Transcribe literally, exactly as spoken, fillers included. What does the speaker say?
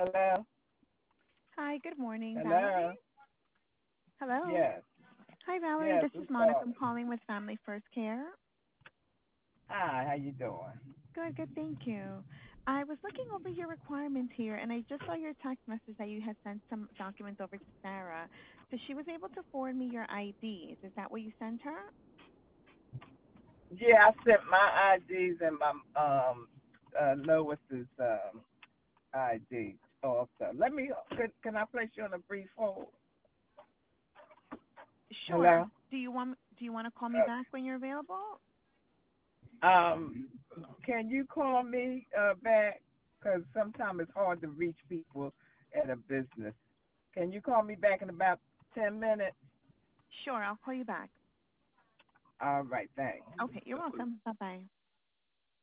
Hello? Hi, good morning, Valerie. Hello? Hello. Yes. Hi, Valerie. Yes, This is who's Monica. I'm calling? calling with Family First Care. Hi, how you doing? Good, good. Thank you. I was looking over your requirements here, and I just saw your text message that you had sent some documents over to Sarah. So she was able to forward me your I Ds. Is that what you sent her? Yeah, I sent my I Ds and my um uh Lois's um I D also. Let me can, can I place you on a brief hold? Sure. Hello? Do you want Do you want to call me back when you're available? Um can you call me uh back? Because sometimes it's hard to reach people at a business. Can you call me back in about ten minutes? Sure. I'll call you back. All right, thanks. Okay. You're welcome. Bye bye.